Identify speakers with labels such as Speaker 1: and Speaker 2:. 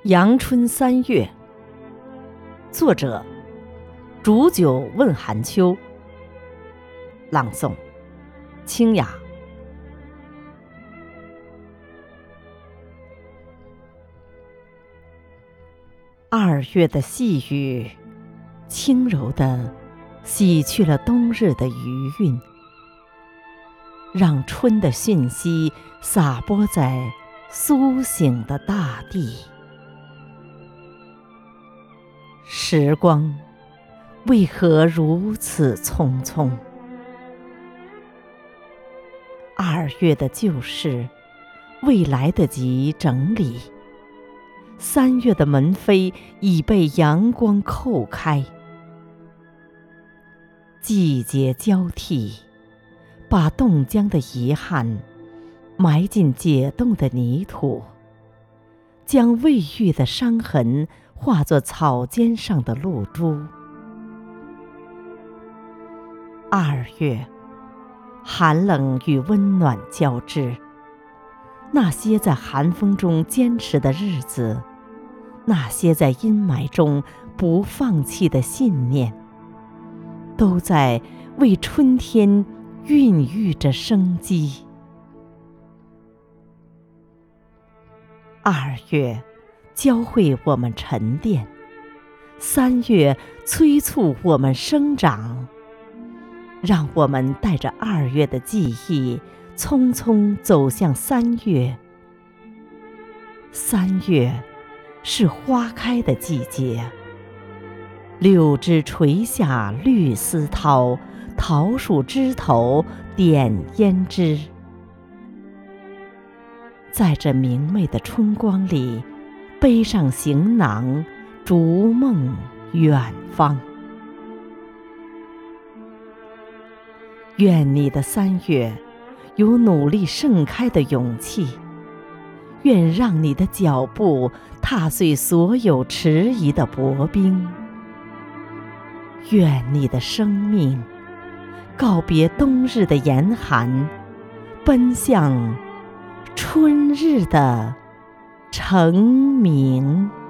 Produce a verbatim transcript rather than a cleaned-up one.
Speaker 1: 阳春三月，作者煮酒问寒秋，朗诵清雅。二月的细雨，轻柔地洗去了冬日的余韵，让春的讯息洒播在苏醒的大地。时光为何如此匆匆？二月的旧事未来得及整理，三月的门扉已被阳光叩开。季节交替，把冻僵的遗憾埋进解冻的泥土，将未愈的伤痕化作草尖上的露珠。二月，寒冷与温暖交织，那些在寒风中坚持的日子，那些在阴霾中不放弃的信念，都在为春天孕育着生机。二月教会我们沉淀，三月催促我们生长。让我们带着二月的记忆，匆匆走向三月。三月是花开的季节，柳枝垂下绿丝绦，桃树枝头点胭脂。在这明媚的春光里，背上行囊，逐梦远方。愿你的三月有努力盛开的勇气，愿让你的脚步踏碎所有迟疑的薄冰，愿你的生命告别冬日的严寒，奔向春日的澄明。